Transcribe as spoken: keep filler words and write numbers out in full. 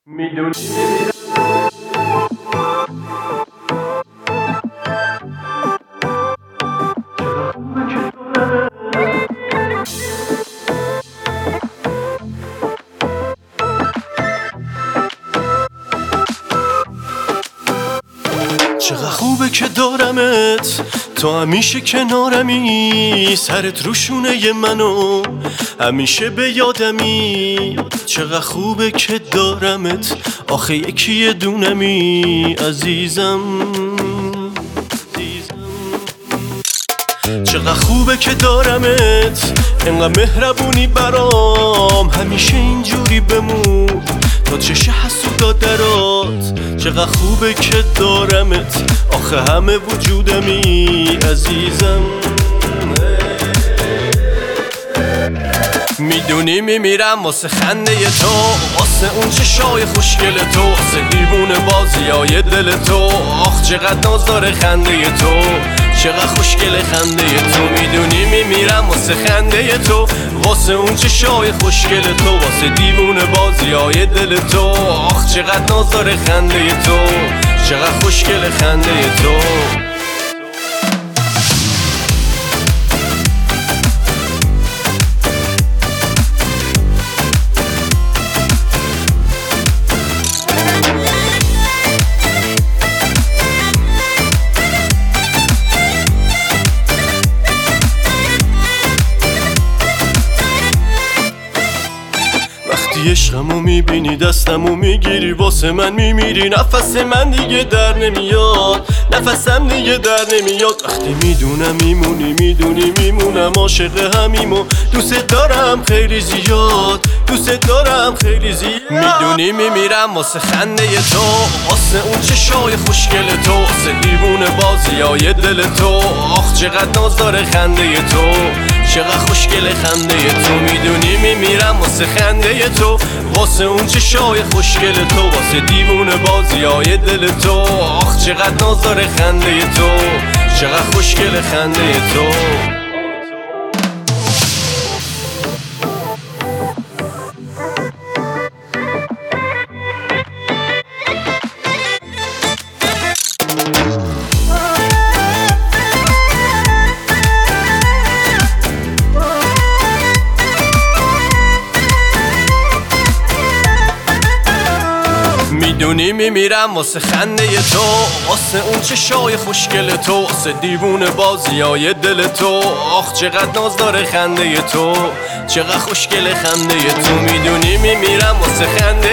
میدونی چقدر خوبه که دارمت، تو همیشه کنارمی، سرت روشونه منو همیشه به یادمی. چقدر خوبه که دارمت، آخه یکی دونمی عزیزم. چقدر خوبه که دارمت، انقدر مهربونی برام، همیشه اینجوری بمون تا چش حسودا درات. چقدر خوبه که دارمت، آخه همه وجودمی عزیزم. میدونی میمیرم واسه خنده تو، واسه اون چشای خوشگل تو، واسه دیوونه بازیای دل تو. آخ چقدر ناز داره خنده تو، چقدر خوشگل خنده تو. میدونی میمیرم واسه خنده تو، واسه اون چشای خوشگل تو، واسه دیوونه بازیای دل تو. آخ چقدر ناز داره خنده تو، چقدر خوشگل خنده تو. عشقمو میبینی دستمو میگیری، واسه من میمیری، نفس من دیگه در نمیاد، نفسم دیگه در نمیاد. وقتی میدونم میمونی، میدونی میمونم عاشق همیم و دوست دارم خیلی زیاد، دوست دارم خیلی زیاد. میدونی میمیرم واسه خنده تو، واسه اون چشای خوشگل تو، واسه دیوونه بازیای دل تو. آخ چقدر ناز داره خنده تو، چقدر خوشگل خنده تو. میدونی میمیرم واسه خنده تو، واسه اون چشای خوشگل تو، واسه دیوونه بازیای دل تو. آخ چقدر ناز داره خنده تو، چقدر خوشگل خنده تو. میدونی میمیرم واسه خنده تو، واسه اون چشای خوشگل تو، واسه دیوونه بازیای دل تو. آخ چقدر ناز داره خنده تو، چقدر خوشگل خنده تو. میدونی میمیرم واسه خنده